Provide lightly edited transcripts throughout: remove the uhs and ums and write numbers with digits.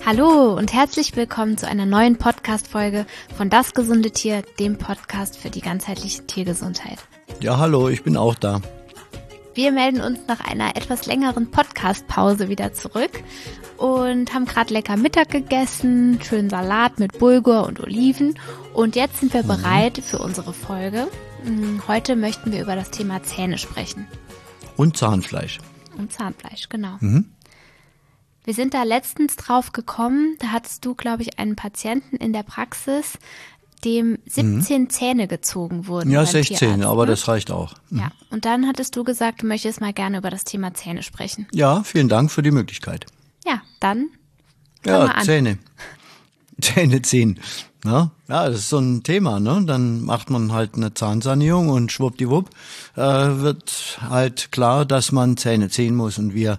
Hallo und herzlich willkommen zu einer neuen Podcast-Folge von Das gesunde Tier, dem Podcast für die ganzheitliche Tiergesundheit. Ja, hallo, ich bin auch da. Wir melden uns nach einer etwas längeren Podcast-Pause wieder zurück und haben gerade lecker Mittag gegessen, schönen Salat mit Bulgur und Oliven und jetzt sind wir bereit für unsere Folge. Heute möchten wir über das Thema Zähne sprechen. Und Zahnfleisch. Und Zahnfleisch, genau. Wir sind da letztens drauf gekommen, da hattest du, glaube ich, einen Patienten in der Praxis, dem 17 Zähne gezogen wurden. Ja, beim 16, Tierarzt, aber ne? das reicht auch. Ja, und dann hattest du gesagt, du möchtest mal gerne über das Thema Zähne sprechen. Ja, vielen Dank für die Möglichkeit. Ja, dann fang mal Ja, an. Zähne ziehen. Ja, das ist so ein Thema, ne? Dann macht man halt eine Zahnsanierung und schwuppdiwupp wird halt klar, dass man Zähne ziehen muss. Und wir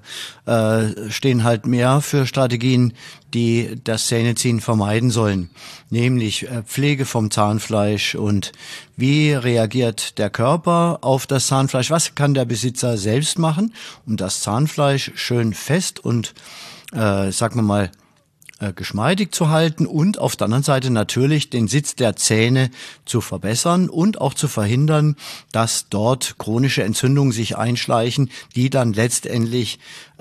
stehen halt mehr für Strategien, die das Zähneziehen vermeiden sollen. Nämlich Pflege vom Zahnfleisch und wie reagiert der Körper auf das Zahnfleisch? Was kann der Besitzer selbst machen, um das Zahnfleisch schön fest und, sagen wir mal, geschmeidig zu halten und auf der anderen Seite natürlich den Sitz der Zähne zu verbessern und auch zu verhindern, dass dort chronische Entzündungen sich einschleichen, die dann letztendlich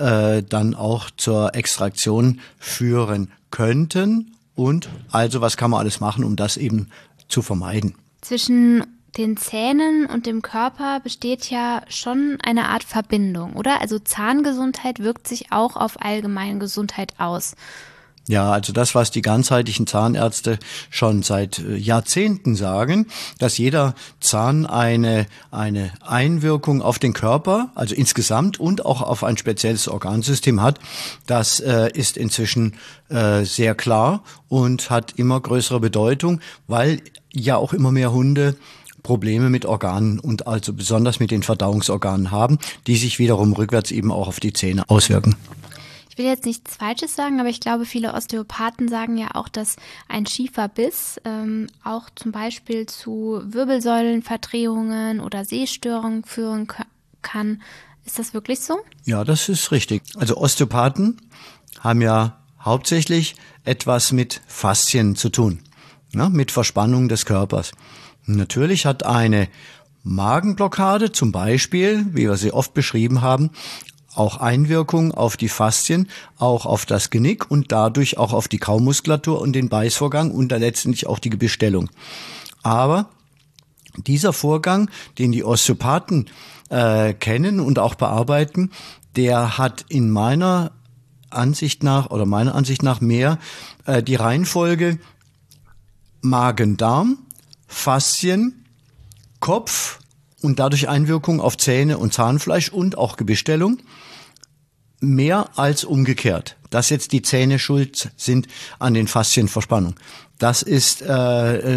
dann auch zur Extraktion führen könnten. Und also was kann man alles machen, um das eben zu vermeiden? Zwischen den Zähnen und dem Körper besteht ja schon eine Art Verbindung, oder? Also Zahngesundheit wirkt sich auch auf allgemeine Gesundheit aus. Ja, also das, was die ganzheitlichen Zahnärzte schon seit Jahrzehnten sagen, dass jeder Zahn eine Einwirkung auf den Körper, also insgesamt und auch auf ein spezielles Organsystem hat, das ist inzwischen sehr klar und hat immer größere Bedeutung, weil ja auch immer mehr Hunde Probleme mit Organen und also besonders mit den Verdauungsorganen haben, die sich wiederum rückwärts eben auch auf die Zähne auswirken. Ich will jetzt nichts Falsches sagen, aber ich glaube, viele Osteopathen sagen ja auch, dass ein schiefer Biss auch zum Beispiel zu Wirbelsäulenverdrehungen oder Sehstörungen führen kann. Ist das wirklich so? Ja, das ist richtig. Also Osteopathen haben ja hauptsächlich etwas mit Faszien zu tun, ne, mit Verspannung des Körpers. Natürlich hat eine Magenblockade zum Beispiel, wie wir sie oft beschrieben haben, auch Einwirkung auf die Faszien, auch auf das Genick und dadurch auch auf die Kaumuskulatur und den Beißvorgang und dann letztendlich auch die Gebissstellung. Aber dieser Vorgang, den die Osteopathen kennen und auch bearbeiten, der hat in meiner Ansicht nach mehr die Reihenfolge Magen-Darm, Faszien, Kopf und dadurch Einwirkung auf Zähne und Zahnfleisch und auch Gebissstellung, mehr als umgekehrt, dass jetzt die Zähne schuld sind an den Faszienverspannungen. Das ist wäre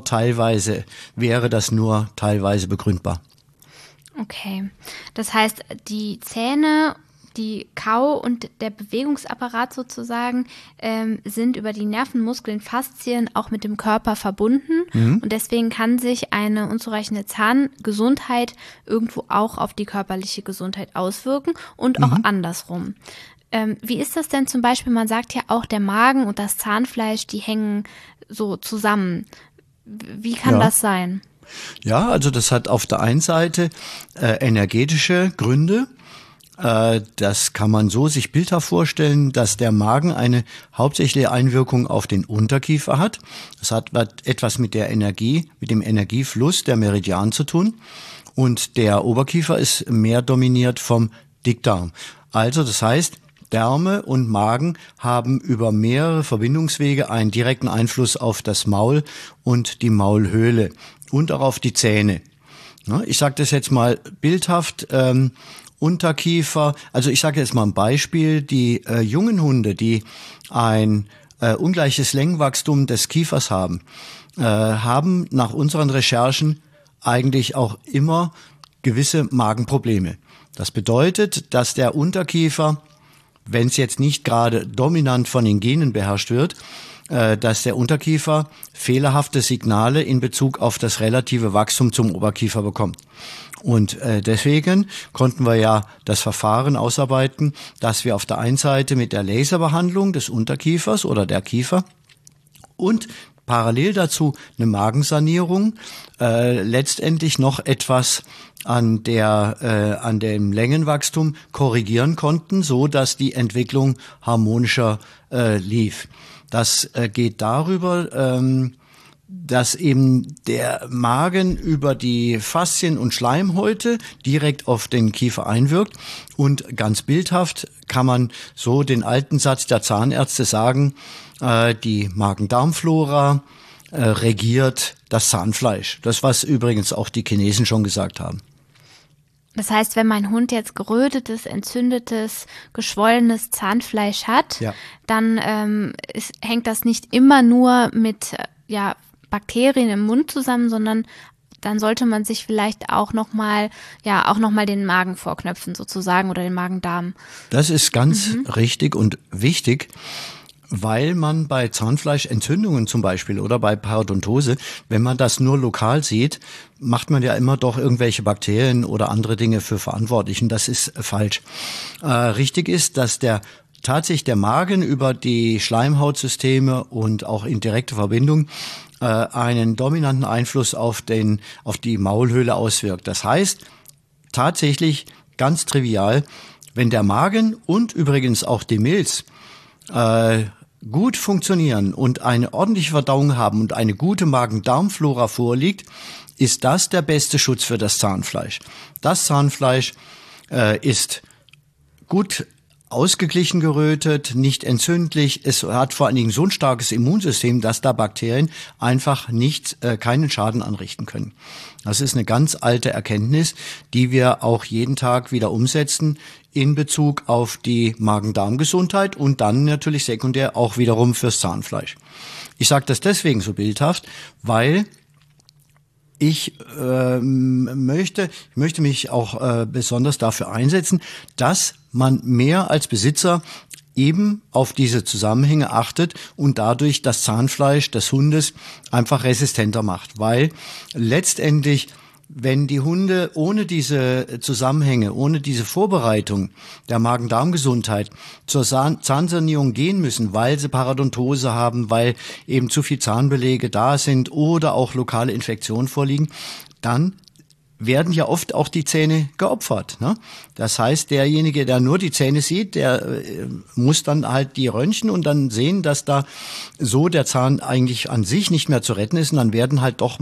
das nur teilweise begründbar. Okay, das heißt, die Zähne, die Kau- und der Bewegungsapparat sozusagen sind über die Nervenmuskeln, Faszien auch mit dem Körper verbunden und deswegen kann sich eine unzureichende Zahngesundheit irgendwo auch auf die körperliche Gesundheit auswirken und auch andersrum. Wie ist das denn zum Beispiel, man sagt ja auch, der Magen und das Zahnfleisch, die hängen so zusammen. Wie kann das sein? Ja, also das hat auf der einen Seite energetische Gründe. Das kann man so sich bildhaft vorstellen, dass der Magen eine hauptsächliche Einwirkung auf den Unterkiefer hat. Das hat etwas mit der Energie, mit dem Energiefluss der Meridian zu tun. Und der Oberkiefer ist mehr dominiert vom Dickdarm. Also das heißt, Därme und Magen haben über mehrere Verbindungswege einen direkten Einfluss auf das Maul und die Maulhöhle und auch auf die Zähne. Ich sage das jetzt mal bildhaft. Unterkiefer, also ich sage jetzt mal ein Beispiel, die jungen Hunde, die ein ungleiches Längenwachstum des Kiefers haben, haben nach unseren Recherchen eigentlich auch immer gewisse Magenprobleme. Das bedeutet, dass der Unterkiefer, wenn es jetzt nicht gerade dominant von den Genen beherrscht wird, dass der Unterkiefer fehlerhafte Signale in Bezug auf das relative Wachstum zum Oberkiefer bekommt. Und deswegen konnten wir ja das Verfahren ausarbeiten, dass wir auf der einen Seite mit der Laserbehandlung des Unterkiefers oder der Kiefer und parallel dazu eine Magensanierung letztendlich noch etwas an dem Längenwachstum korrigieren konnten, so dass die Entwicklung harmonischer lief. Das geht darüber, dass eben der Magen über die Faszien und Schleimhäute direkt auf den Kiefer einwirkt. Und ganz bildhaft kann man so den alten Satz der Zahnärzte sagen, die Magen-Darm-Flora regiert das Zahnfleisch. Das, was übrigens auch die Chinesen schon gesagt haben. Das heißt, wenn mein Hund jetzt gerötetes, entzündetes, geschwollenes Zahnfleisch hat, dann hängt das nicht immer nur mit Bakterien im Mund zusammen, sondern dann sollte man sich vielleicht auch noch mal den Magen vorknöpfen sozusagen oder den Magen-Darm. Das ist ganz richtig und wichtig, weil man bei Zahnfleischentzündungen zum Beispiel oder bei Parodontose, wenn man das nur lokal sieht, macht man ja immer doch irgendwelche Bakterien oder andere Dinge für verantwortlich. Und das ist falsch. Richtig ist, dass tatsächlich der Magen über die Schleimhautsysteme und auch in direkter Verbindung einen dominanten Einfluss auf die Maulhöhle auswirkt. Das heißt, tatsächlich ganz trivial, wenn der Magen und übrigens auch die Milz gut funktionieren und eine ordentliche Verdauung haben und eine gute Magen-Darm-Flora vorliegt, ist das der beste Schutz für das Zahnfleisch. Das Zahnfleisch ist gut ausgeglichen gerötet, nicht entzündlich. Es hat vor allen Dingen so ein starkes Immunsystem, dass da Bakterien einfach keinen Schaden anrichten können. Das ist eine ganz alte Erkenntnis, die wir auch jeden Tag wieder umsetzen in Bezug auf die Magen-Darm-Gesundheit und dann natürlich sekundär auch wiederum fürs Zahnfleisch. Ich sage das deswegen so bildhaft, weil ich möchte mich auch besonders dafür einsetzen, dass man mehr als Besitzer eben auf diese Zusammenhänge achtet und dadurch das Zahnfleisch des Hundes einfach resistenter macht. Weil letztendlich, wenn die Hunde ohne diese Zusammenhänge, ohne diese Vorbereitung der Magen-Darm-Gesundheit zur Zahnsanierung gehen müssen, weil sie Parodontose haben, weil eben zu viel Zahnbelege da sind oder auch lokale Infektionen vorliegen, dann werden ja oft auch die Zähne geopfert, ne? Das heißt, derjenige, der nur die Zähne sieht, der muss dann halt die röntgen und dann sehen, dass da so der Zahn eigentlich an sich nicht mehr zu retten ist und dann werden halt doch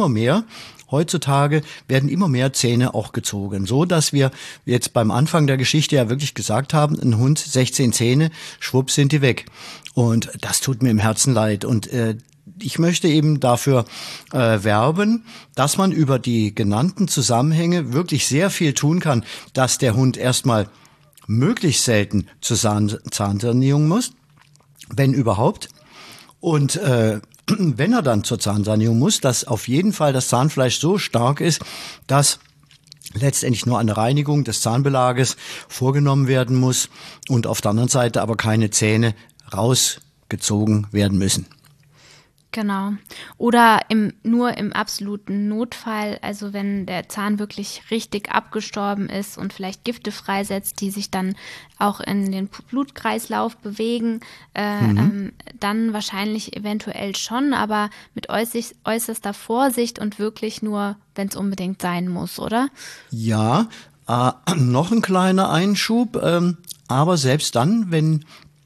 heutzutage werden immer mehr Zähne auch gezogen, so dass wir jetzt beim Anfang der Geschichte ja wirklich gesagt haben, ein Hund 16 Zähne, schwupp sind die weg. Und das tut mir im Herzen leid und ich möchte eben dafür werben, dass man über die genannten Zusammenhänge wirklich sehr viel tun kann, dass der Hund erstmal möglichst selten zur Zahnsanierung muss, wenn überhaupt. Und wenn er dann zur Zahnsanierung muss, dass auf jeden Fall das Zahnfleisch so stark ist, dass letztendlich nur eine Reinigung des Zahnbelages vorgenommen werden muss und auf der anderen Seite aber keine Zähne rausgezogen werden müssen. Genau. Oder nur im absoluten Notfall, also wenn der Zahn wirklich richtig abgestorben ist und vielleicht Gifte freisetzt, die sich dann auch in den Blutkreislauf bewegen, dann wahrscheinlich eventuell schon, aber mit äußerster Vorsicht und wirklich nur, wenn es unbedingt sein muss, oder? Ja, noch ein kleiner Einschub, aber selbst dann, wenn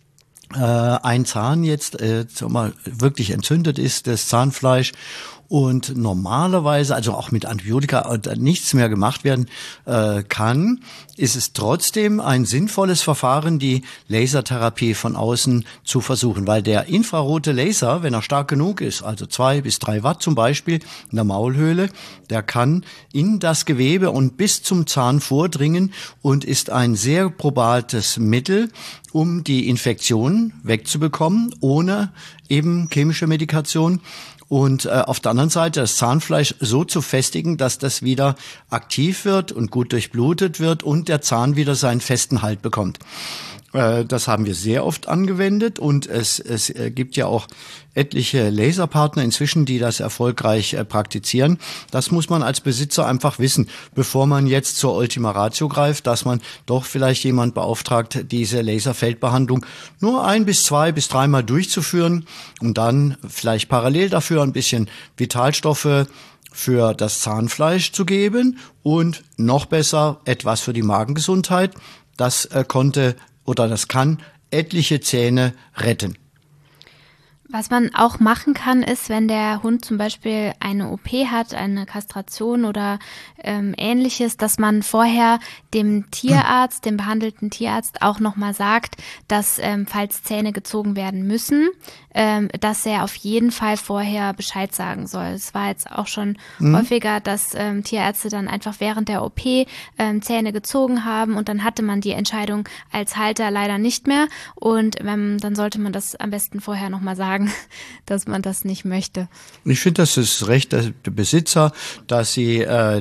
ein Zahn jetzt wirklich entzündet ist, das Zahnfleisch, und normalerweise, also auch mit Antibiotika, nichts mehr gemacht werden kann, ist es trotzdem ein sinnvolles Verfahren, die Lasertherapie von außen zu versuchen, weil der infrarote Laser, wenn er stark genug ist, also 2 bis 3 Watt zum Beispiel in der Maulhöhle, der kann in das Gewebe und bis zum Zahn vordringen und ist ein sehr probates Mittel, um die Infektion wegzubekommen, ohne eben chemische Medikation. Und auf der anderen Seite das Zahnfleisch so zu festigen, dass das wieder aktiv wird und gut durchblutet wird und der Zahn wieder seinen festen Halt bekommt. Das haben wir sehr oft angewendet und es gibt ja auch etliche Laserpartner inzwischen, die das erfolgreich praktizieren. Das muss man als Besitzer einfach wissen, bevor man jetzt zur Ultima Ratio greift, dass man doch vielleicht jemand beauftragt, diese Laserfeldbehandlung nur 1 bis 2 bis 3 Mal durchzuführen und dann vielleicht parallel dafür ein bisschen Vitalstoffe für das Zahnfleisch zu geben und noch besser etwas für die Magengesundheit. Das das kann etliche Zähne retten. Was man auch machen kann, ist, wenn der Hund zum Beispiel eine OP hat, eine Kastration oder Ähnliches, dass man vorher dem Tierarzt, dem behandelten Tierarzt auch nochmal sagt, dass falls Zähne gezogen werden müssen, dass er auf jeden Fall vorher Bescheid sagen soll. Es war jetzt auch schon häufiger, dass Tierärzte dann einfach während der OP Zähne gezogen haben und dann hatte man die Entscheidung als Halter leider nicht mehr und dann sollte man das am besten vorher nochmal sagen, dass man das nicht möchte. Ich finde, das ist Recht der Besitzer, dass sie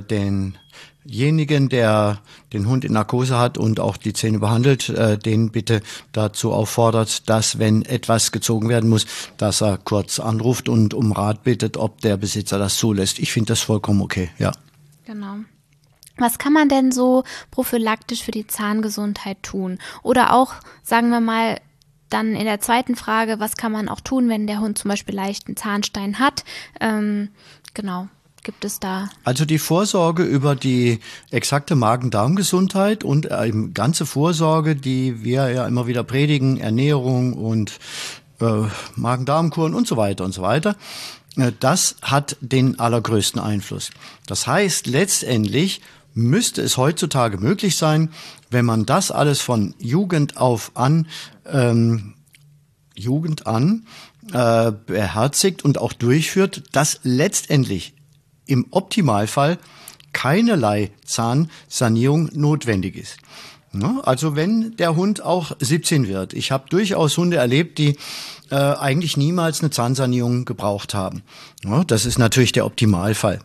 denjenigen, der den Hund in Narkose hat und auch die Zähne behandelt, den bitte dazu auffordert, dass, wenn etwas gezogen werden muss, dass er kurz anruft und um Rat bittet, ob der Besitzer das zulässt. Ich finde das vollkommen okay, ja. Genau. Was kann man denn so prophylaktisch für die Zahngesundheit tun? Oder auch, sagen wir mal, dann in der zweiten Frage, was kann man auch tun, wenn der Hund zum Beispiel leichten Zahnstein hat? Genau, gibt es da? Also die Vorsorge über die exakte Magen-Darm-Gesundheit und ganze Vorsorge, die wir ja immer wieder predigen, Ernährung und Magen-Darm-Kuren und so weiter, das hat den allergrößten Einfluss. Das heißt, letztendlich müsste es heutzutage möglich sein, wenn man das alles von Jugend an beherzigt und auch durchführt, dass letztendlich im Optimalfall keinerlei Zahnsanierung notwendig ist. Also wenn der Hund auch 17 wird. Ich habe durchaus Hunde erlebt, die eigentlich niemals eine Zahnsanierung gebraucht haben. Das ist natürlich der Optimalfall.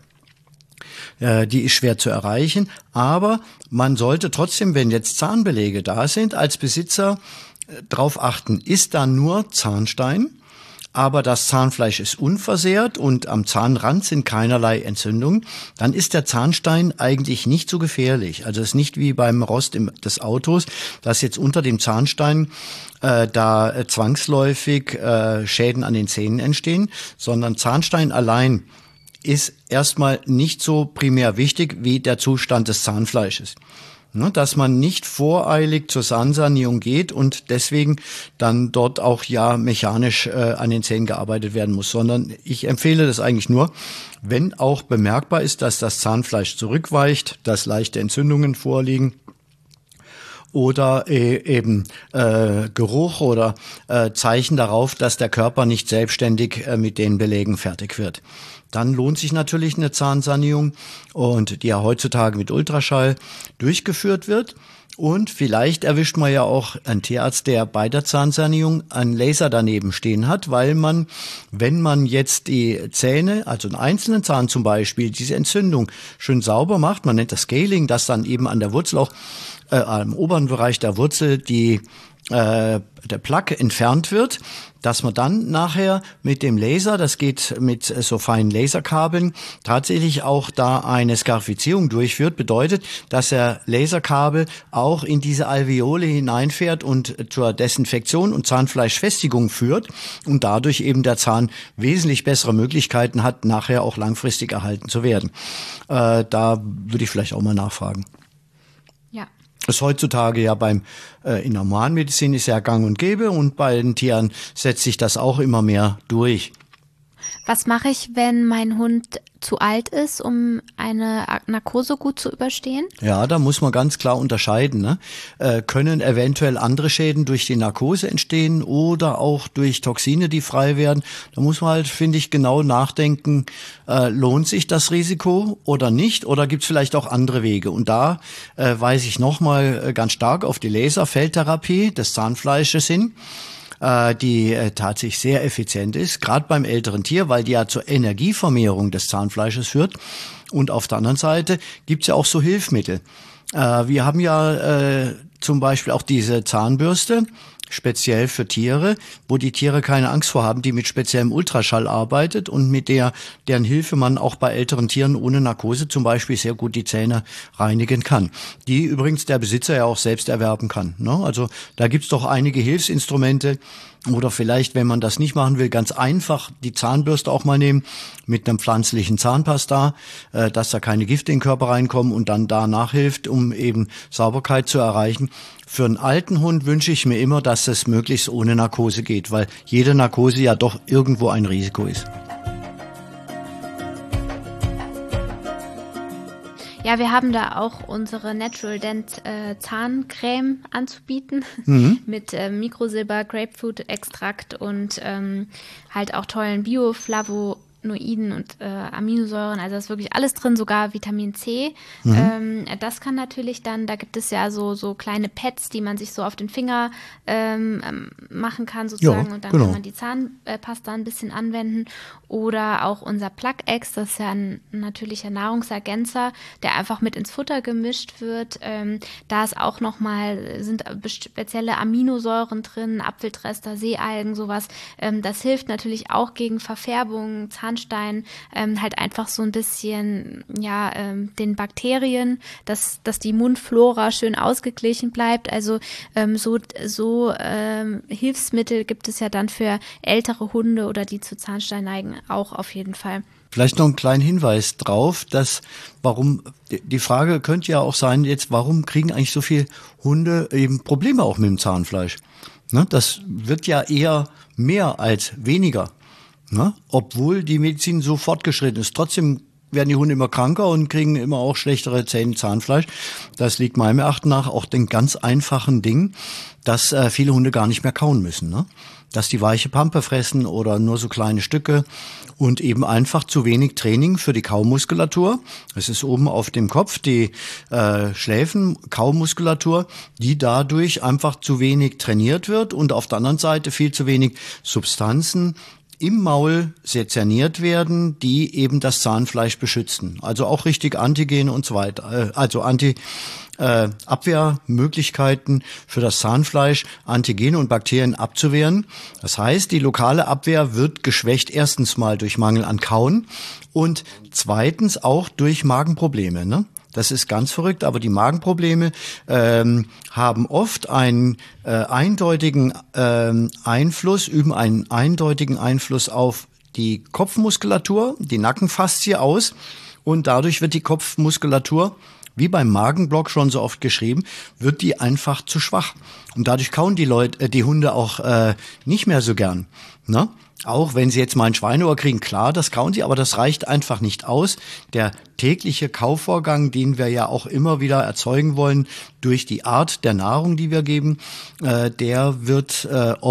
Die ist schwer zu erreichen, aber man sollte trotzdem, wenn jetzt Zahnbeläge da sind, als Besitzer darauf achten, ist da nur Zahnstein, aber das Zahnfleisch ist unversehrt und am Zahnrand sind keinerlei Entzündungen, dann ist der Zahnstein eigentlich nicht so gefährlich. Also es ist nicht wie beim Rost des Autos, dass jetzt unter dem Zahnstein da zwangsläufig Schäden an den Zähnen entstehen, sondern Zahnstein allein ist erstmal nicht so primär wichtig wie der Zustand des Zahnfleisches. Dass man nicht voreilig zur Zahnsanierung geht und deswegen dann dort auch mechanisch an den Zähnen gearbeitet werden muss, sondern ich empfehle das eigentlich nur, wenn auch bemerkbar ist, dass das Zahnfleisch zurückweicht, dass leichte Entzündungen vorliegen oder eben Geruch oder Zeichen darauf, dass der Körper nicht selbstständig mit den Belägen fertig wird. Dann lohnt sich natürlich eine Zahnsanierung und die ja heutzutage mit Ultraschall durchgeführt wird. Und vielleicht erwischt man ja auch einen Tierarzt, der bei der Zahnsanierung einen Laser daneben stehen hat, weil man, wenn man jetzt die Zähne, also einen einzelnen Zahn zum Beispiel, diese Entzündung schön sauber macht, man nennt das Scaling, dass dann eben an der Wurzel auch am oberen Bereich der Wurzel der Plaque entfernt wird, dass man dann nachher mit dem Laser, das geht mit so feinen Laserkabeln, tatsächlich auch da eine Skarifizierung durchführt, bedeutet, dass der Laserkabel auch in diese Alveole hineinfährt und zur Desinfektion und Zahnfleischfestigung führt und dadurch eben der Zahn wesentlich bessere Möglichkeiten hat, nachher auch langfristig erhalten zu werden. Da würde ich vielleicht auch mal nachfragen. Das heutzutage ja in der Humanmedizin ist ja gang und gäbe und bei den Tieren setzt sich das auch immer mehr durch. Was mache ich, wenn mein Hund zu alt ist, um eine Narkose gut zu überstehen? Ja, da muss man ganz klar unterscheiden. Ne? Können eventuell andere Schäden durch die Narkose entstehen oder auch durch Toxine, die frei werden? Da muss man halt, finde ich, genau nachdenken, lohnt sich das Risiko oder nicht? Oder gibt es vielleicht auch andere Wege? Und da weise ich nochmal ganz stark auf die Laserfeldtherapie des Zahnfleisches hin, die tatsächlich sehr effizient ist, gerade beim älteren Tier, weil die ja zur Energievermehrung des Zahnfleisches führt. Und auf der anderen Seite gibt's ja auch so Hilfsmittel. Wir haben ja zum Beispiel auch diese Zahnbürste, speziell für Tiere, wo die Tiere keine Angst vor haben, die mit speziellem Ultraschall arbeitet und mit deren Hilfe man auch bei älteren Tieren ohne Narkose zum Beispiel sehr gut die Zähne reinigen kann. Die übrigens der Besitzer ja auch selbst erwerben kann. Ne? Also da gibt's doch einige Hilfsinstrumente. Oder vielleicht, wenn man das nicht machen will, ganz einfach die Zahnbürste auch mal nehmen mit einem pflanzlichen Zahnpasta, dass da keine Gifte in den Körper reinkommen und dann da nachhilft, um eben Sauberkeit zu erreichen. Für einen alten Hund wünsche ich mir immer, dass es möglichst ohne Narkose geht, weil jede Narkose ja doch irgendwo ein Risiko ist. Ja, wir haben da auch unsere Natural Dent Zahncreme anzubieten mit Mikrosilber, Grapefruit-Extrakt und halt auch tollen Bioflavonoiden und Aminosäuren. Also da ist wirklich alles drin, sogar Vitamin C. Das kann natürlich dann, da gibt es ja so kleine Pads, die man sich so auf den Finger machen kann sozusagen. Ja, und dann genau. kann man die Zahnpasta ein bisschen anwenden. Oder auch unser Plug-X, das ist ja ein natürlicher Nahrungsergänzer, der einfach mit ins Futter gemischt wird. Da ist auch nochmal, sind spezielle Aminosäuren drin, Apfeltrester, Seealgen, sowas. Das hilft natürlich auch gegen Verfärbungen, Zahnstein, halt einfach so ein bisschen, ja, den Bakterien, dass die Mundflora schön ausgeglichen bleibt. Also so Hilfsmittel gibt es ja dann für ältere Hunde oder die zu Zahnstein neigen auch auf jeden Fall. Vielleicht noch einen kleinen Hinweis drauf, die Frage könnte ja auch sein jetzt, warum kriegen eigentlich so viele Hunde eben Probleme auch mit dem Zahnfleisch? Ne? Das wird ja eher mehr als weniger, ne? Obwohl die Medizin so fortgeschritten ist. Trotzdem werden die Hunde immer kranker und kriegen immer auch schlechtere Zähne, Zahnfleisch. Das liegt meinem Erachten nach auch den ganz einfachen Ding, dass viele Hunde gar nicht mehr kauen müssen, ne? Dass die weiche Pampe fressen oder nur so kleine Stücke und eben einfach zu wenig Training für die Kaumuskulatur. Es ist oben auf dem Kopf die Schläfen, Kaumuskulatur, die dadurch einfach zu wenig trainiert wird und auf der anderen Seite viel zu wenig Substanzen im Maul sezerniert werden, die eben das Zahnfleisch beschützen. Also auch richtig Antigen und so weiter. Also Abwehrmöglichkeiten für das Zahnfleisch, Antigene und Bakterien abzuwehren. Das heißt, die lokale Abwehr wird geschwächt erstens mal durch Mangel an Kauen und zweitens auch durch Magenprobleme, ne? Das ist ganz verrückt, aber die Magenprobleme haben oft einen eindeutigen Einfluss, üben einen eindeutigen Einfluss auf die Kopfmuskulatur, die Nackenfaszie aus und dadurch wird die Kopfmuskulatur, wie beim Magenblock schon so oft geschrieben, wird die einfach zu schwach. Und dadurch kauen die Hunde auch nicht mehr so gern, ne? Auch wenn sie jetzt mal ein Schweineohr kriegen, klar, das kauen sie, aber das reicht einfach nicht aus. Der tägliche Kauvorgang, den wir ja auch immer wieder erzeugen wollen durch die Art der Nahrung, die wir geben, der wird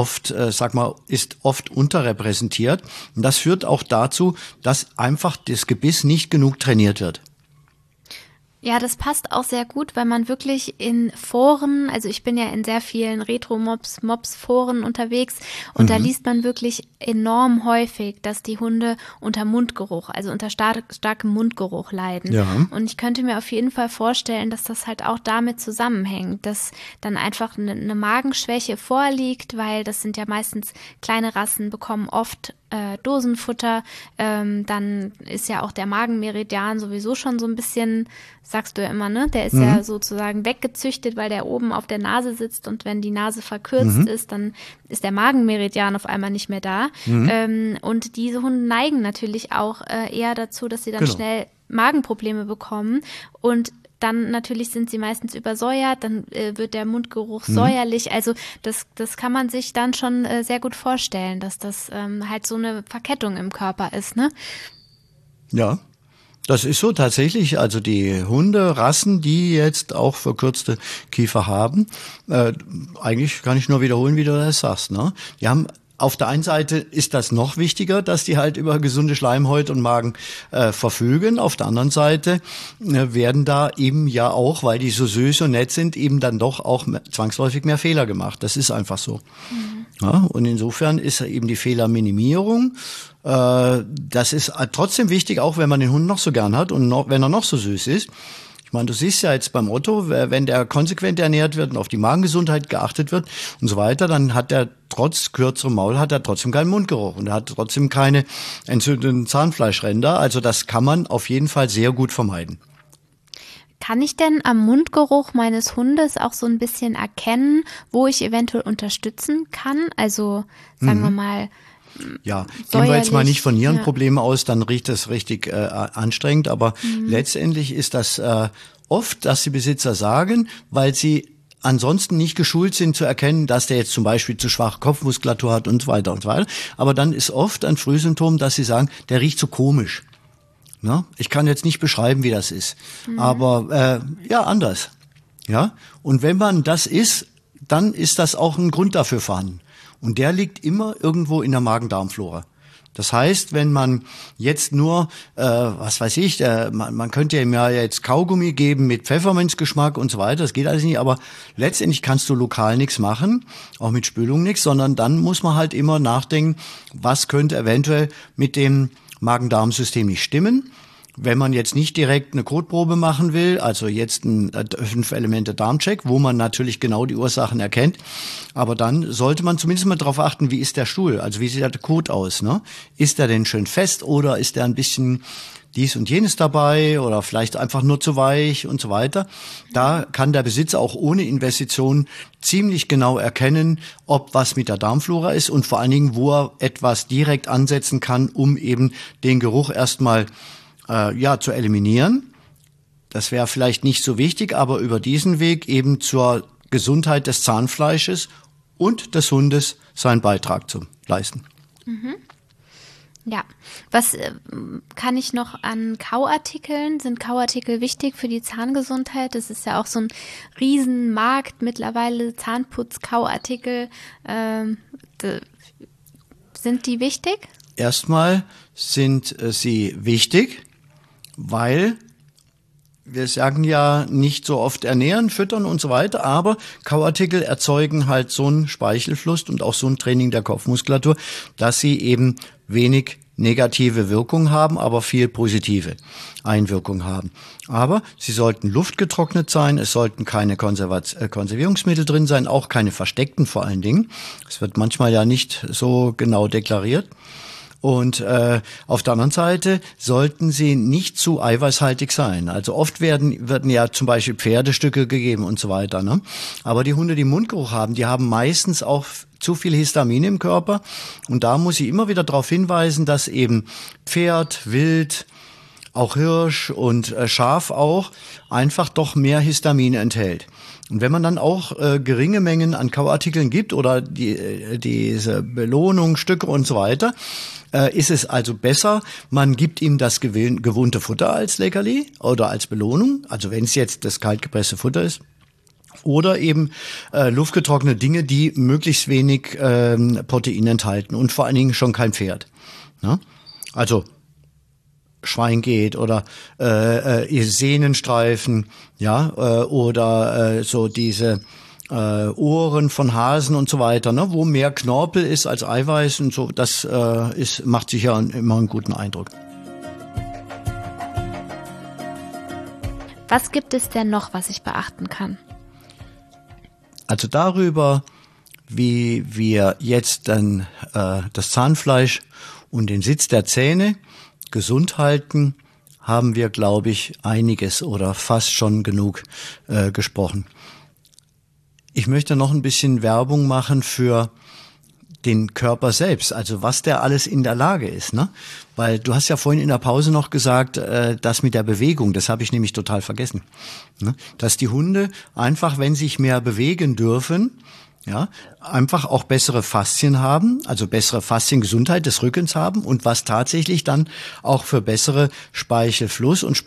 ist oft unterrepräsentiert. Und das führt auch dazu, dass einfach das Gebiss nicht genug trainiert wird. Ja, das passt auch sehr gut, weil man wirklich in Foren, also ich bin ja in sehr vielen Retro-Mops-Foren unterwegs und da liest man wirklich enorm häufig, dass die Hunde unter Mundgeruch, also unter starkem Mundgeruch leiden. Ja. Und ich könnte mir auf jeden Fall vorstellen, dass das halt auch damit zusammenhängt, dass dann einfach eine Magenschwäche vorliegt, weil das sind ja meistens kleine Rassen, bekommen oft Dosenfutter, dann ist ja auch der Magenmeridian sowieso schon so ein bisschen, sagst du ja immer, ne? Der ist ja sozusagen weggezüchtet, weil der oben auf der Nase sitzt und wenn die Nase verkürzt ist, dann ist der Magenmeridian auf einmal nicht mehr da. Und diese Hunde neigen natürlich auch eher dazu, dass sie dann schnell Magenprobleme bekommen und dann natürlich sind sie meistens übersäuert, dann wird der Mundgeruch säuerlich. Also das kann man sich dann schon sehr gut vorstellen, dass das halt so eine Verkettung im Körper ist, ne? Ja, das ist so tatsächlich. Also die Hunderassen, die jetzt auch verkürzte Kiefer haben, eigentlich kann ich nur wiederholen, wie du das sagst, ne? Die haben auf der einen Seite ist das noch wichtiger, dass die halt über gesunde Schleimhäute und Magen verfügen. Auf der anderen Seite werden da eben ja auch, weil die so süß und nett sind, eben dann doch auch zwangsläufig mehr Fehler gemacht. Das ist einfach so. Ja, und insofern ist eben die Fehlerminimierung, das ist trotzdem wichtig, auch wenn man den Hund noch so gern hat und wenn er noch so süß ist. Ich Ich meine, du siehst ja jetzt beim Otto, wenn der konsequent ernährt wird und auf die Magengesundheit geachtet wird und so weiter, dann hat er trotz kürzerem Maul hat er trotzdem keinen Mundgeruch und er hat trotzdem keine entzündeten Zahnfleischränder. Also das kann man auf jeden Fall sehr gut vermeiden. Kann ich denn am Mundgeruch meines Hundes auch so ein bisschen erkennen, wo ich eventuell unterstützen kann? Also sagen wir mal, ja, gehen wir jetzt mal nicht von Nierenproblemen aus, dann riecht das richtig anstrengend. Aber letztendlich ist das oft, dass die Besitzer sagen, weil sie ansonsten nicht geschult sind zu erkennen, dass der jetzt zum Beispiel zu schwache Kopfmuskulatur hat und so weiter und so weiter. Aber dann ist oft ein Frühsymptom, dass sie sagen, der riecht so komisch. Na? Ich kann jetzt nicht beschreiben, wie das ist, aber ja, anders. Ja, und wenn man das ist, dann ist das auch ein Grund dafür vorhanden. Und der liegt immer irgendwo in der Magen-Darm-Flora. Das heißt, wenn man jetzt nur, was weiß ich, man könnte ihm ja jetzt Kaugummi geben mit Pfefferminzgeschmack und so weiter, das geht alles nicht, aber letztendlich kannst du lokal nichts machen, auch mit Spülung nichts, sondern dann muss man halt immer nachdenken, was könnte eventuell mit dem Magen-Darm-System nicht stimmen. Wenn man jetzt nicht direkt eine Kotprobe machen will, also jetzt ein 5-Elemente-Darmcheck, wo man natürlich genau die Ursachen erkennt, aber dann sollte man zumindest mal darauf achten, wie ist der Stuhl, also wie sieht der Kot aus, ne? Ist der denn schön fest oder ist der ein bisschen dies und jenes dabei oder vielleicht einfach nur zu weich und so weiter. Da kann der Besitzer auch ohne Investition ziemlich genau erkennen, ob was mit der Darmflora ist und vor allen Dingen, wo er etwas direkt ansetzen kann, um eben den Geruch erstmal zu eliminieren. Das wäre vielleicht nicht so wichtig, aber über diesen Weg eben zur Gesundheit des Zahnfleisches und des Hundes seinen Beitrag zu leisten. Mhm. Ja, was kann ich noch an Kauartikeln? Sind Kauartikel wichtig für die Zahngesundheit? Das ist ja auch so ein Riesenmarkt mittlerweile, Zahnputz-Kauartikel. Sind die wichtig? Erstmal sind sie wichtig, weil wir sagen ja nicht so oft ernähren, füttern und so weiter, aber Kauartikel erzeugen halt so einen Speichelfluss und auch so ein Training der Kopfmuskulatur, dass sie eben wenig negative Wirkung haben, aber viel positive Einwirkung haben. Aber sie sollten luftgetrocknet sein, es sollten keine Konservierungsmittel drin sein, auch keine versteckten vor allen Dingen. Es wird manchmal ja nicht so genau deklariert. Und auf der anderen Seite sollten sie nicht zu eiweißhaltig sein. Also oft werden ja zum Beispiel Pferdestücke gegeben und so weiter. Ne? Aber die Hunde, die Mundgeruch haben, die haben meistens auch zu viel Histamin im Körper. Und da muss ich immer wieder darauf hinweisen, dass eben Pferd, Wild, auch Hirsch und Schaf auch einfach doch mehr Histamin enthält. Und wenn man dann auch geringe Mengen an Kauartikeln gibt oder diese Belohnung, Stücke und so weiter, ist es also besser, man gibt ihm das gewohnte Futter als Leckerli oder als Belohnung, also wenn es jetzt das kaltgepresste Futter ist, oder eben luftgetrocknete Dinge, die möglichst wenig Protein enthalten und vor allen Dingen schon kein Pferd. Ne? Also Schwein geht oder Sehnenstreifen, ja, oder so diese Ohren von Hasen und so weiter, ne, wo mehr Knorpel ist als Eiweiß und so, das macht sicher immer einen guten Eindruck. Was gibt es denn noch, was ich beachten kann? Also darüber, wie wir jetzt dann das Zahnfleisch und den Sitz der Zähne gesund halten, haben wir, glaube ich, einiges oder fast schon genug gesprochen. Ich möchte noch ein bisschen Werbung machen für den Körper selbst, also was der alles in der Lage ist, ne? Weil du hast ja vorhin in der Pause noch gesagt, das mit der Bewegung, das habe ich nämlich total vergessen, ne? Dass die Hunde einfach, wenn sie sich mehr bewegen dürfen, ja, einfach auch bessere Faszien haben, also bessere Fasziengesundheit des Rückens haben und was tatsächlich dann auch für bessere Speichelfluss und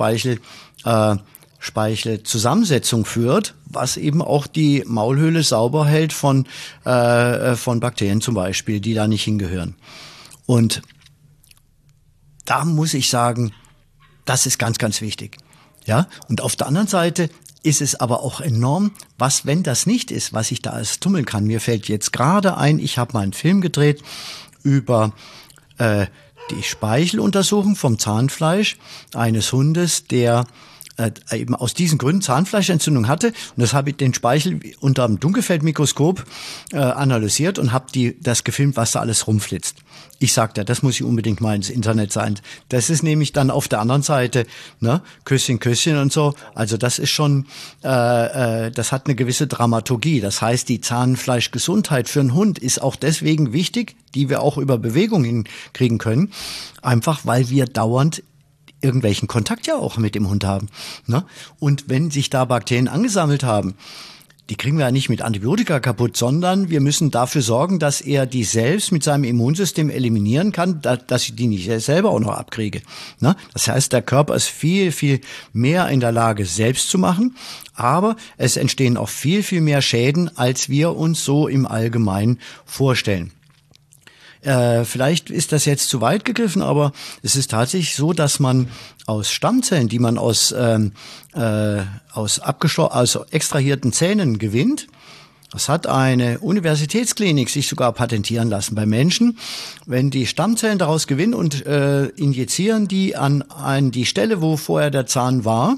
Speichelzusammensetzung führt, was eben auch die Maulhöhle sauber hält von Bakterien zum Beispiel, die da nicht hingehören. Und da muss ich sagen, das ist ganz, ganz wichtig. Ja, und auf der anderen Seite ist es aber auch enorm, was, wenn das nicht ist, was ich da alles tummeln kann. Mir fällt jetzt gerade ein, ich habe mal einen Film gedreht über die Speicheluntersuchung vom Zahnfleisch eines Hundes, der eben aus diesen Gründen Zahnfleischentzündung hatte. Und das habe ich den Speichel unter dem Dunkelfeldmikroskop analysiert und habe das gefilmt, was da alles rumflitzt. Ich sagte, das muss ich unbedingt mal ins Internet sein. Das ist nämlich dann auf der anderen Seite, ne, Küsschen, Küsschen und so. Also das ist schon, das hat eine gewisse Dramaturgie. Das heißt, die Zahnfleischgesundheit für einen Hund ist auch deswegen wichtig, die wir auch über Bewegung hinkriegen können. Einfach, weil wir dauernd irgendwelchen Kontakt ja auch mit dem Hund haben, ne? Und wenn sich da Bakterien angesammelt haben, die kriegen wir ja nicht mit Antibiotika kaputt, sondern wir müssen dafür sorgen, dass er die selbst mit seinem Immunsystem eliminieren kann, dass ich die nicht selber auch noch abkriege, ne? Das heißt, der Körper ist viel, viel mehr in der Lage, selbst zu machen, aber es entstehen auch viel, viel mehr Schäden, als wir uns so im Allgemeinen vorstellen. Vielleicht ist das jetzt zu weit gegriffen, aber es ist tatsächlich so, dass man aus Stammzellen, die man aus extrahierten Zähnen gewinnt, das hat eine Universitätsklinik sich sogar patentieren lassen bei Menschen, wenn die Stammzellen daraus gewinnen und injizieren die an die Stelle, wo vorher der Zahn war,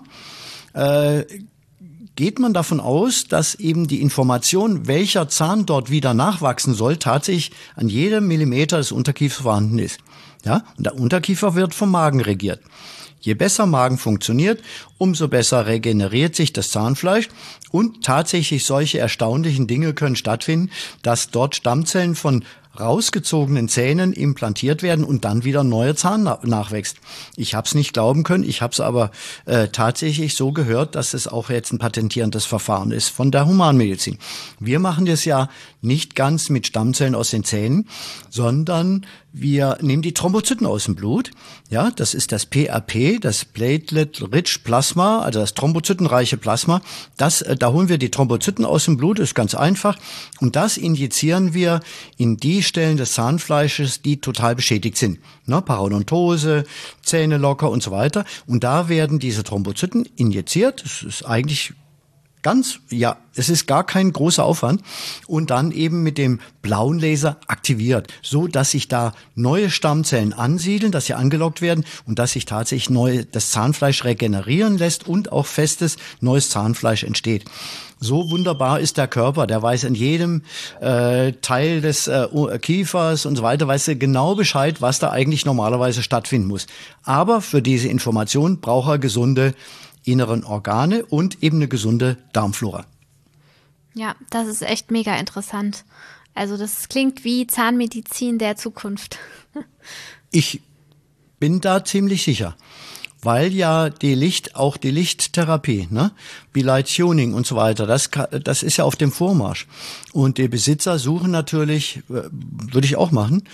geht man davon aus, dass eben die Information, welcher Zahn dort wieder nachwachsen soll, tatsächlich an jedem Millimeter des Unterkiefers vorhanden ist. Ja, und der Unterkiefer wird vom Magen regiert. Je besser Magen funktioniert, umso besser regeneriert sich das Zahnfleisch und tatsächlich solche erstaunlichen Dinge können stattfinden, dass dort Stammzellen von rausgezogenen Zähnen implantiert werden und dann wieder neuer Zahn nachwächst. Ich habe es nicht glauben können, ich habe es aber tatsächlich so gehört, dass es auch jetzt ein patentierendes Verfahren ist von der Humanmedizin. Wir machen das ja nicht ganz mit Stammzellen aus den Zähnen, sondern wir nehmen die Thrombozyten aus dem Blut. Ja, das ist das PRP, das Platelet-Rich Plasma, also das thrombozytenreiche Plasma. Da holen wir die Thrombozyten aus dem Blut, ist ganz einfach. Und das injizieren wir in die Stellen des Zahnfleisches, die total beschädigt sind. Ne, Parodontose, Zähne locker und so weiter. Und da werden diese Thrombozyten injiziert. Das ist eigentlich es ist gar kein großer Aufwand und dann eben mit dem blauen Laser aktiviert, so dass sich da neue Stammzellen ansiedeln, dass sie angelockt werden und dass sich tatsächlich das Zahnfleisch regenerieren lässt und auch festes neues Zahnfleisch entsteht. So wunderbar ist der Körper, der weiß in jedem Teil des Kiefers und so weiter, weiß er genau Bescheid, was da eigentlich normalerweise stattfinden muss. Aber für diese Information braucht er gesunde inneren Organe und eben eine gesunde Darmflora. Ja, das ist echt mega interessant. Also das klingt wie Zahnmedizin der Zukunft. Ich bin da ziemlich sicher, weil ja auch die Lichttherapie, ne, Be-Light Tuning und so weiter, das ist ja auf dem Vormarsch. Und die Besitzer suchen natürlich, würde ich auch machen,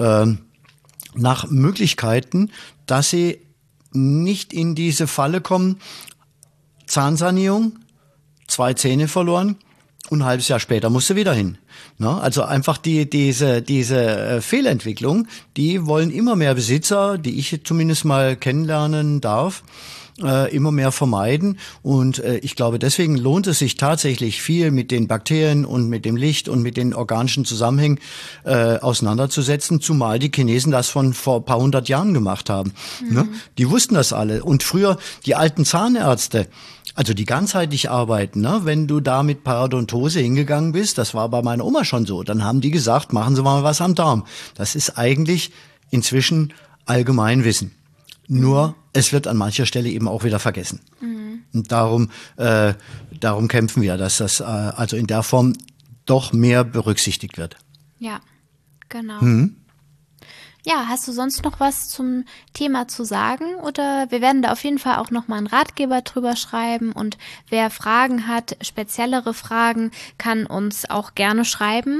nach Möglichkeiten, dass sie nicht in diese Falle kommen, Zahnsanierung, 2 Zähne verloren und ein halbes Jahr später musst du wieder hin. Ne? Also einfach diese Fehlentwicklung, die wollen immer mehr Besitzer, die ich zumindest mal kennenlernen darf, immer mehr vermeiden. Und ich glaube, deswegen lohnt es sich tatsächlich viel mit den Bakterien und mit dem Licht und mit den organischen Zusammenhängen auseinanderzusetzen, zumal die Chinesen das vor ein paar 100 Jahren gemacht haben. Mhm. Ne? Die wussten das alle. Und früher die alten Zahnärzte, also die ganzheitlich arbeiten, ne? Wenn du da mit Parodontose hingegangen bist, das war bei meiner Oma schon so, dann haben die gesagt, machen Sie mal was am Darm. Das ist eigentlich inzwischen Allgemeinwissen. Nur es wird an mancher Stelle eben auch wieder vergessen. Mhm. Und darum kämpfen wir, dass das also in der Form doch mehr berücksichtigt wird. Ja, genau. Ja, hast du sonst noch was zum Thema zu sagen? Oder wir werden da auf jeden Fall auch nochmal einen Ratgeber drüber schreiben. Und wer Fragen hat, speziellere Fragen, kann uns auch gerne schreiben.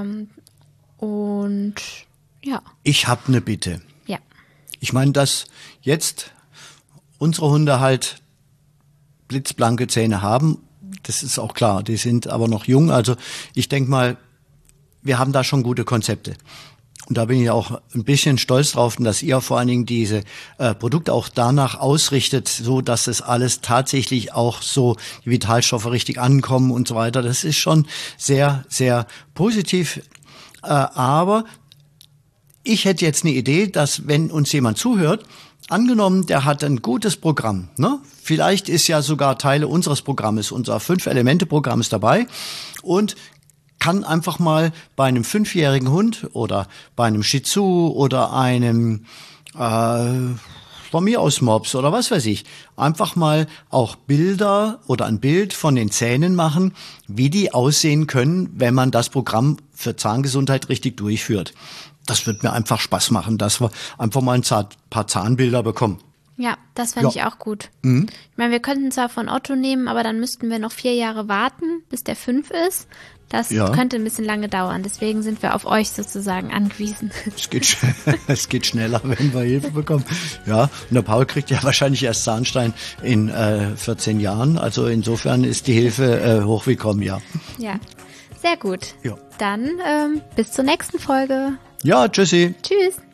Und ja. Ich habe eine Bitte. Ja. Ich meine, dass jetzt unsere Hunde halt blitzblanke Zähne haben, das ist auch klar. Die sind aber noch jung. Also ich denke mal, wir haben da schon gute Konzepte. Und da bin ich auch ein bisschen stolz drauf, dass ihr vor allen Dingen diese Produkte auch danach ausrichtet, so dass es alles tatsächlich auch so die Vitalstoffe richtig ankommen und so weiter. Das ist schon sehr, sehr positiv. Aber ich hätte jetzt eine Idee, dass wenn uns jemand zuhört, angenommen, der hat ein gutes Programm, ne? Vielleicht ist ja sogar Teile unseres Programmes, unser 5-Elemente-Programms dabei und kann einfach mal bei einem 5-jährigen Hund oder bei einem Shih Tzu oder einem von mir aus Mops oder was weiß ich, einfach mal auch Bilder oder ein Bild von den Zähnen machen, wie die aussehen können, wenn man das Programm für Zahngesundheit richtig durchführt. Das wird mir einfach Spaß machen, dass wir einfach mal ein paar Zahnbilder bekommen. Ja, das fände ich auch gut. Ich meine, wir könnten zwar von Otto nehmen, aber dann müssten wir noch 4 Jahre warten, bis der 5 ist. Das könnte ein bisschen lange dauern. Deswegen sind wir auf euch sozusagen angewiesen. Es geht schneller, wenn wir Hilfe bekommen. Ja, und der Paul kriegt ja wahrscheinlich erst Zahnstein in 14 Jahren. Also insofern ist die Hilfe hochwillkommen, ja. Ja, sehr gut. Ja. Dann bis zur nächsten Folge. Ja, tschüssi. Tschüss.